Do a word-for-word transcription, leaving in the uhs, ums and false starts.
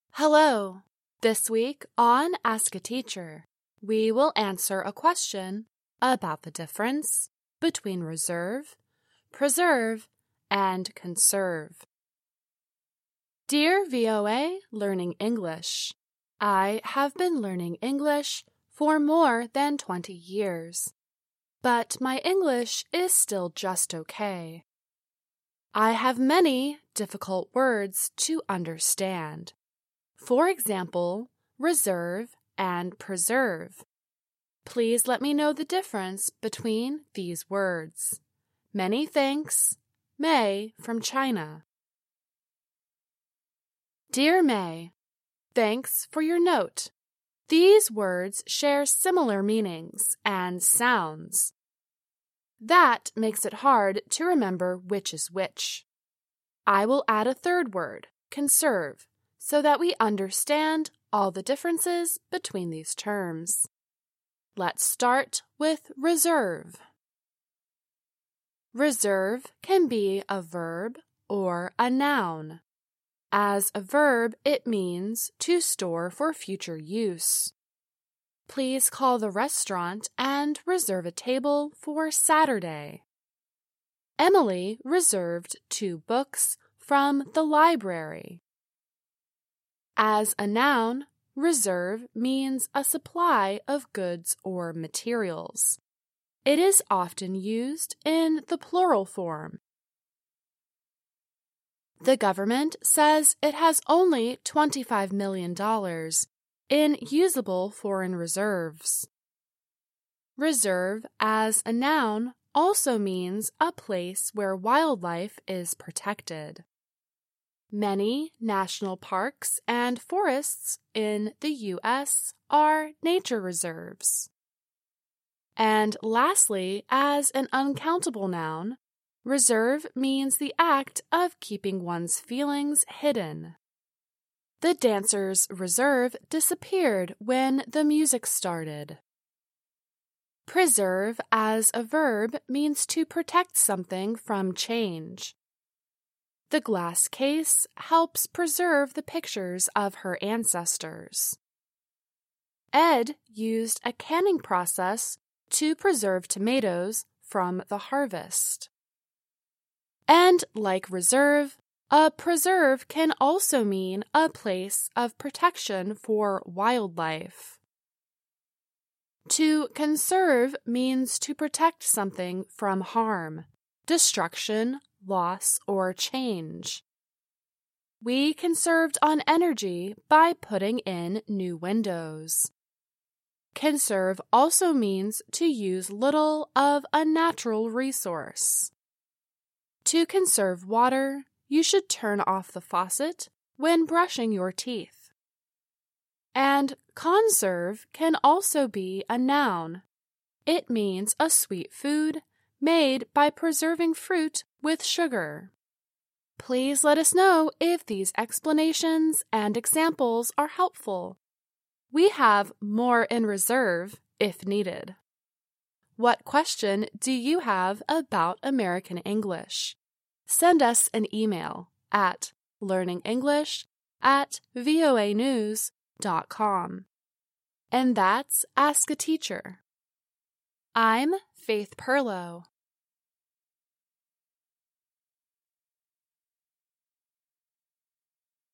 Hello! This week on Ask a Teacher, we will answer a question about the difference between reserve, preserve, and conserve. Dear V O A Learning English, I have been learning English for more than twenty years, but my English is still just okay. I have many difficult words to understand. For example, reserve and preserve. Please let me know the difference between these words. Many thanks, May from China. Dear May, thanks for your note. These words share similar meanings and sounds. That makes it hard to remember which is which. I will add a third word, conserve, so that we understand all the differences between these terms. Let's start with reserve. Reserve can be a verb or a noun. As a verb, it means to store for future use. Please call the restaurant and reserve a table for Saturday. Emily reserved two books from the library. As a noun, reserve means a supply of goods or materials. It is often used in the plural form. The government says it has only twenty-five million dollars in usable foreign reserves. Reserve as a noun also means a place where wildlife is protected. Many national parks and forests in the U S are nature reserves. And lastly, as an uncountable noun, reserve means the act of keeping one's feelings hidden. The dancer's reserve disappeared when the music started. Preserve as a verb means to protect something from change. The glass case helps preserve the pictures of her ancestors. Ed used a canning process to preserve tomatoes from the harvest. And like reserve, a preserve can also mean a place of protection for wildlife. To conserve means to protect something from harm, destruction, loss, or change. We conserved on energy by putting in new windows. Conserve also means to use little of a natural resource. To conserve water, you should turn off the faucet when brushing your teeth. And conserve can also be a noun. It means a sweet food made by preserving fruit with sugar. Please let us know if these explanations and examples are helpful. We have more in reserve if needed. What question do you have about American English? Send us an email at learningenglish at voanews dot com. And that's Ask a Teacher. I'm Faith Perlow.